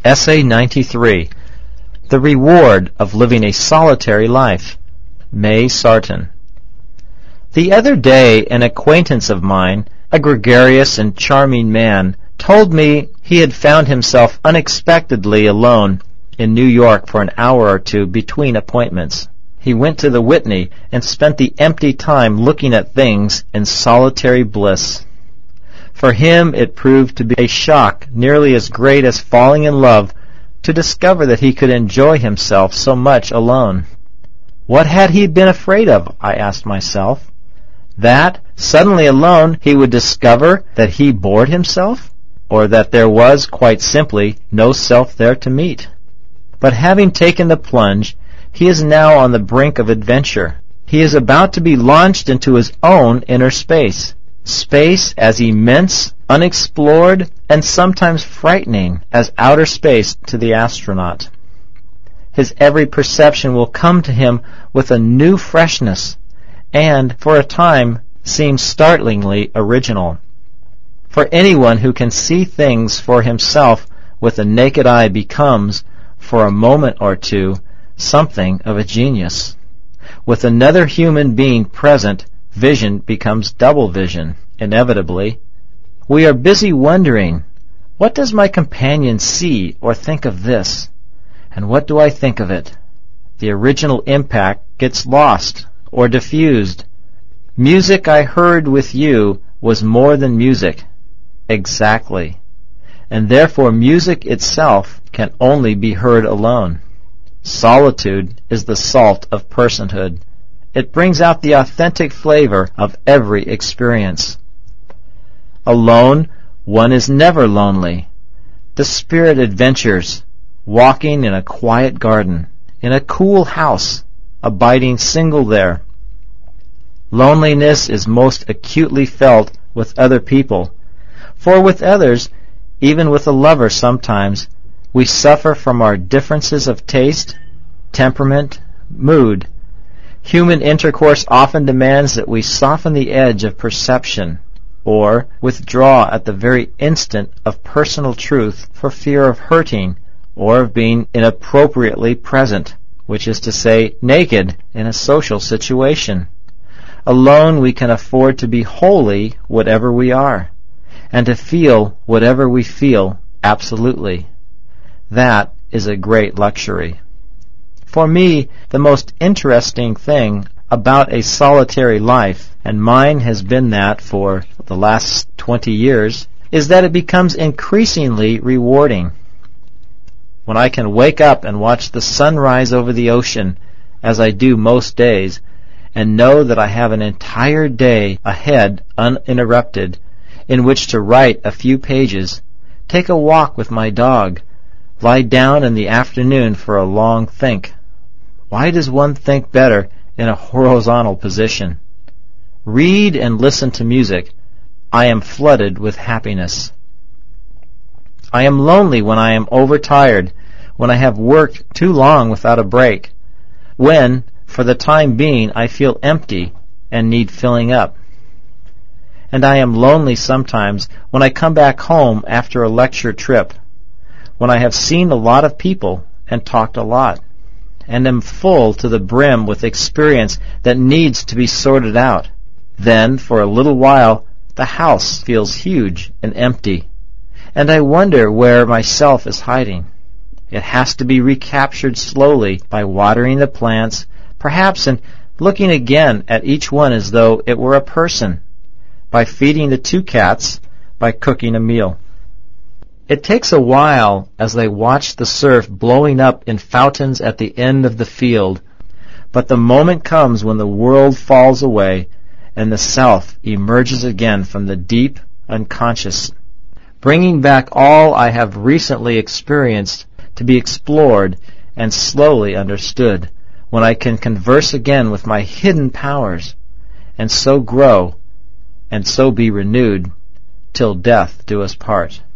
Essay 93. The Reward of Living a Solitary Life. May Sarton. The other day an acquaintance of mine, a gregarious and charming man, told me he had found himself unexpectedly alone in New York for an hour or two between appointments. He went to the Whitney and spent the empty time looking at things in solitary bliss. For him it proved to be a shock nearly as great as falling in love to discover that he could enjoy himself so much alone. What had he been afraid of, I asked myself? That, suddenly alone, he would discover that he bored himself? Or that there was, quite simply, no self there to meet? But having taken the plunge, he is now on the brink of adventure. He is about to be launched into his own inner space. Space as immense, unexplored, and sometimes frightening as outer space to the astronaut. His every perception will come to him with a new freshness, and, for a time, seem startlingly original. For anyone who can see things for himself with the naked eye becomes, for a moment or two, something of a genius. With another human being present, vision becomes double vision, inevitably. We are busy wondering, what does my companion see or think of this? And what do I think of it? The original impact gets lost or diffused. Music I heard with you was more than music. Exactly. And therefore music itself can only be heard alone. Solitude is the salt of personhood. It brings out the authentic flavor of every experience. Alone, one is never lonely. The spirit adventures, walking in a quiet garden, in a cool house, abiding single there. Loneliness is most acutely felt with other people, for with others, even with a lover sometimes, we suffer from our differences of taste, temperament, mood. Human intercourse often demands that we soften the edge of perception, or withdraw at the very instant of personal truth for fear of hurting, or of being inappropriately present, which is to say, naked, in a social situation. Alone we can afford to be wholly whatever we are, and to feel whatever we feel absolutely. That is a great luxury. For me, the most interesting thing about a solitary life, and mine has been that for the last 20 years, is that it becomes increasingly rewarding. When I can wake up and watch the sun rise over the ocean, as I do most days, and know that I have an entire day ahead uninterrupted, in which to write a few pages, take a walk with my dog, lie down in the afternoon for a long think. Why does one think better in a horizontal position? Read and listen to music. I am flooded with happiness. I am lonely when I am overtired, when I have worked too long without a break, when, for the time being, I feel empty and need filling up. And I am lonely sometimes when I come back home after a lecture trip, when I have seen a lot of people and talked a lot, and am full to the brim with experience that needs to be sorted out. Then, for a little while, the house feels huge and empty, and I wonder where myself is hiding. It has to be recaptured slowly by watering the plants, perhaps, and looking again at each one as though it were a person, by feeding the 2 cats, by cooking a meal. It takes a while as they watch the surf blowing up in fountains at the end of the field, but the moment comes when the world falls away and the self emerges again from the deep unconscious, bringing back all I have recently experienced to be explored and slowly understood, when I can converse again with my hidden powers, and so grow, and so be renewed, till death do us part.